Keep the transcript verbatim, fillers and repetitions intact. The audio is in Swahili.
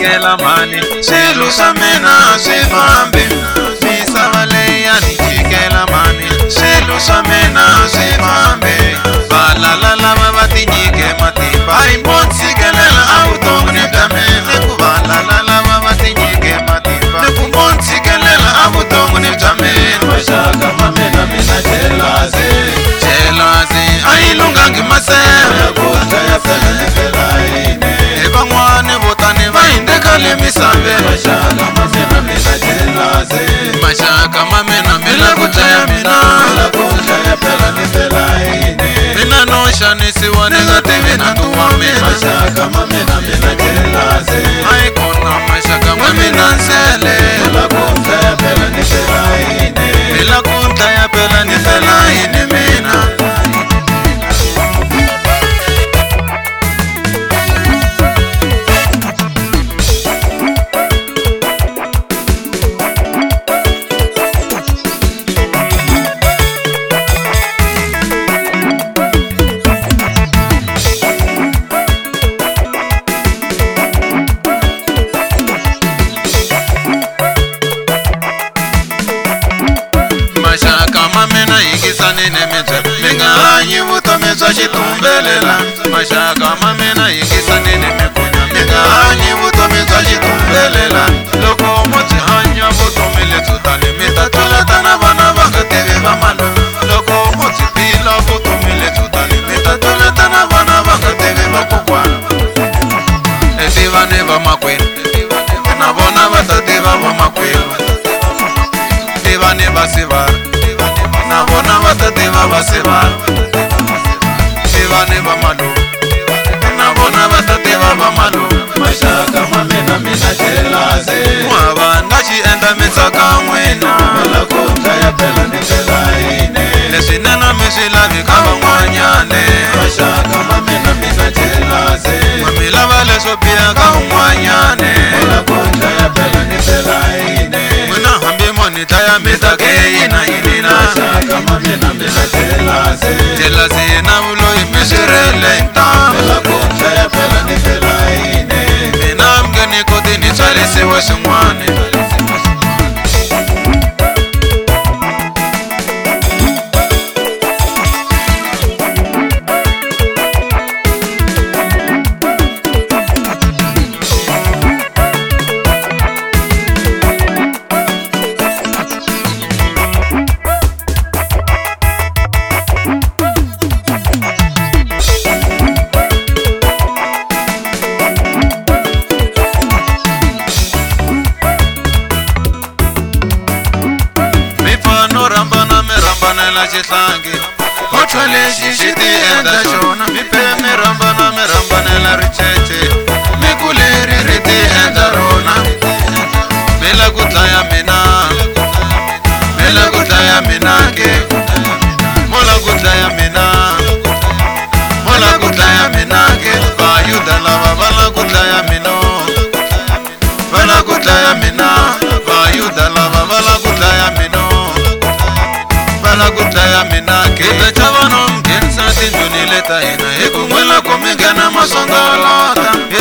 chikela mali swilo swa mina swi fambi misava leyi ya ni chikela mali swilo swa mina swi fambi valala lava va tinyike matimba hi montsikelela a vuton'wini bya mina ku valala lava va tinyike matimba ni ku montsikelela a vuton'wini bya mina maxaka ma mina mina jelasi jelasi a yi lungangi maseve ku dlaya fela ni fela yini van'wani vo tani va hindeka le misaveni maxaka ma mina mina jelasi maxaka ma mina mila ku dlaya mina ku dlaya fela ni fela yini mina no xanisiwa ni nga tivi na ntuwa mina maxaka ma mina mina jelasi a yi kona maxaka ma mina nsele ku dlaya fela ni fela yini mila ku dlaya phela ni fela yini mina maxaka ma mina yingisanini mindzwela mi nga hanyi vutomi bya xitumbelela maxaka ma mina yingisanini mikunya mi nga hanyi vutomi bya xitumbelela loko mo byi hanya vutomi lebyo tani mi ta tweleta na vana va nga tivi va malume loko mo byi phila vutomi lebyo tani mi ta tweleta na vana va nga tivi va kokwana e tiva ni vamakwenu na vona va ta tiva vamakwenu tiva ni vasivara na vona va ta tiva vasivara tiva ni vamalume na vona va ta tiva vamalume maxaka ma mina mina jelasi n'wava na xi endla mi tsaka n'wina ku dlaya fela ni fela yini leswinene mi swi lavi ka van'wanyane maxaka ma mina mina jelasi mi lava leswo biha ka un'wanyane ku dlaya fela ni fela yini n'wina hambi moni dlaya mi ta ke yina yinina maxaka ma mina mina jelasi jelasi na vuloyi mi swirele ntamu ku dlaya fela ni fela yini mina mngeni koti ni tswarisiwe swin'wana xihlangi kotho lexi xi ti endla xona mi phe mi rambana mi rambanela ricece mi kuleri ri ti endla rona mi la ku dlaya mina mi la ku dlaya mina ke mo la ku dlaya mina mo la ku dlaya mina ke vayuda lava va la ku dlaya mina va la ku dlaya mina vayuda lava va la ku dlaya mina la ku dlaya mina kile cha vana mnghenisa tindlwini leta hina hi ku n'wela ku mi nghena masongalata